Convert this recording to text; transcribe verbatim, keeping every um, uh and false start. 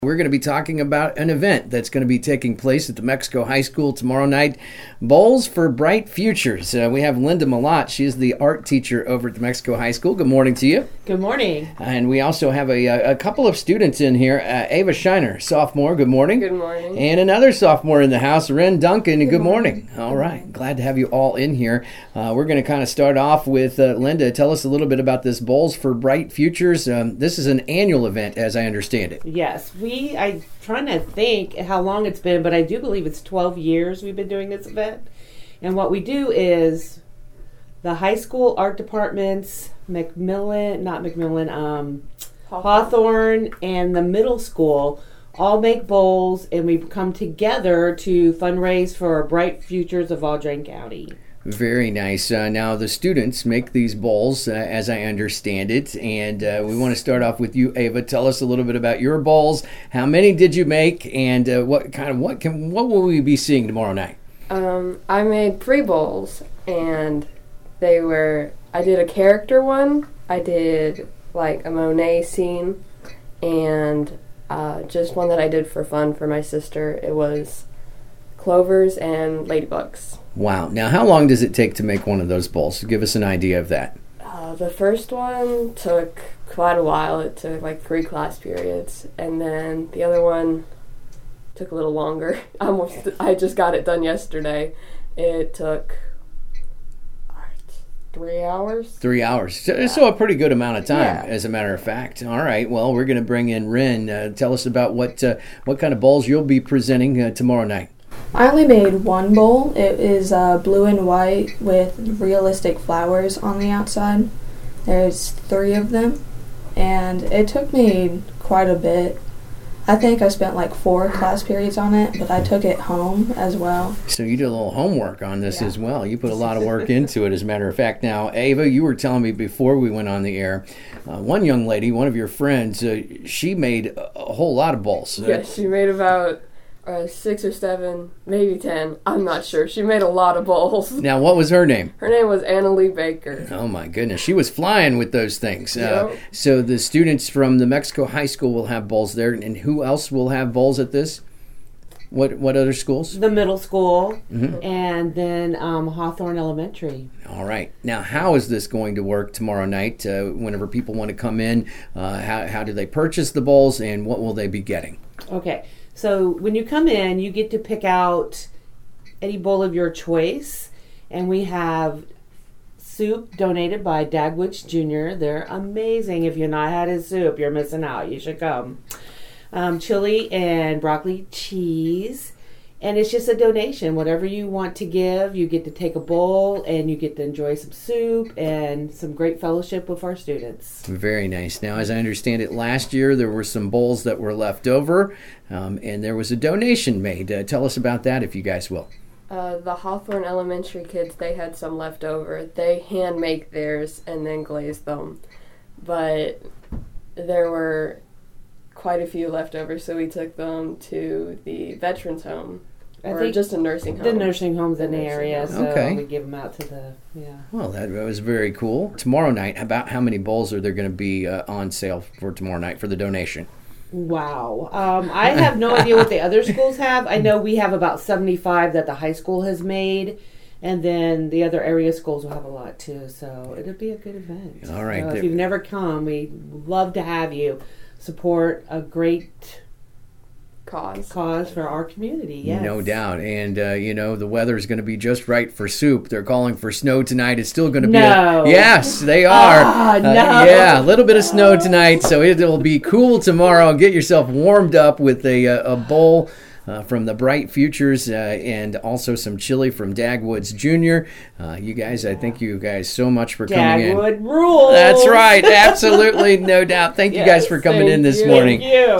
We're going to be talking about an event that's going to be taking place at the Mexico High School tomorrow night, Bowls for Bright Futures. Uh, we have Linda Malott. She is the art teacher over at the Mexico High School. Good morning to you. Good morning. And we also have a, a couple of students in here. Uh, Ava Shiner, sophomore. Good morning. Good morning. And another sophomore in the house, Ren Duncan. Good, Good morning. morning. All right. Glad to have you all in here. Uh, we're going to kind of start off with uh, Linda. Tell us a little bit about this Bowls for Bright Futures. Um, this is an annual event, as I understand it. Yes, we, I'm trying to think how long it's been, but I do believe it's twelve years we've been doing this event. And what we do is the high school art departments, Macmillan, not Macmillan, um, Hawthorne, and the middle school all make bowls, and we come together to fundraise for Bright Futures of Audrain County. Very nice. Uh, now, the students make these bowls, uh, as I understand it, and uh, we want to start off with you, Ava. Tell us a little bit about your bowls. How many did you make, and uh, what kind of what can what will we be seeing tomorrow night? Um, I made three bowls, and they were. I did a character one. I did like a Monet scene, and uh, just one that I did for fun for my sister. It was clovers and ladybugs. Wow. Now, how long does it take to make one of those bowls? Give us an idea of that. Uh, the first one took quite a while. It took like three class periods. And then the other one took a little longer. Almost, I just got it done yesterday. It took three hours. Three hours. So, yeah. so a pretty good amount of time, yeah. as a matter of fact. All right. Well, we're going to bring in Ren. Uh, tell us about what, uh, what kind of bowls you'll be presenting uh, tomorrow night. I only made one bowl. It is uh, blue and white with realistic flowers on the outside. There's three of them, and it took me quite a bit. I think I spent like four class periods on it, but I took it home as well. So you did a little homework on this yeah. as well. You put a lot of work into it, as a matter of fact. Now, Ava, you were telling me before we went on the air, uh, one young lady, one of your friends, uh, she made a, a whole lot of bowls. Yes, yeah, she made about Uh, six or seven, maybe ten. I'm not sure. She made a lot of bowls. Now, what was her name? Her name was Anna Lee Baker. Oh, my goodness. She was flying with those things. Yep. Uh, so the students from the Mexico High School will have bowls there. And who else will have bowls at this? What what other schools? The middle school, mm-hmm. and then um, Hawthorne Elementary. All right. Now, how is this going to work tomorrow night? Uh, whenever people want to come in, uh, how, how do they purchase the bowls, and what will they be getting? Okay. So when you come in, you get to pick out any bowl of your choice, and we have soup donated by Dagwoods Junior They're amazing. If you've not had his soup, you're missing out. You should come. Um, chili and broccoli cheese, and it's just a donation. Whatever you want to give, you get to take a bowl, and you get to enjoy some soup and some great fellowship with our students. Very nice. Now, as I understand it, last year there were some bowls that were left over, um, and there was a donation made. Uh, tell us about that, if you guys will. Uh, the Hawthorne Elementary kids, they had some left over. They hand make theirs and then glaze them. But there were quite a few left over, so we took them to the Veterans Home. I or think just a nursing home. The nursing homes in the area, home. so okay. we give them out to the, yeah. Well, that was very cool. Tomorrow night, about how many bowls are there going to be uh, on sale for tomorrow night for the donation? Wow. Um, I have no idea what the other schools have. I know we have about seventy-five that the high school has made, and then the other area schools will have a lot too, so it'll be a good event. All right. So if you've never come, we'd love to have you support a great cause cause for our community. Yes. No doubt. And, uh, you know, the weather is going to be just right for soup. They're calling for snow tonight. It's still going to be. No. A, yes, they are. Ah, no. Uh, yeah, a little bit of snow tonight. So it will be cool tomorrow. Get yourself warmed up with a, a bowl uh, from the Bright Futures uh, and also some chili from Dagwoods Junior Uh, you guys, I thank you guys so much for coming in. Dagwood rules. That's right. Absolutely. No doubt. Thank you Yes, guys for coming in this you. morning. Thank you.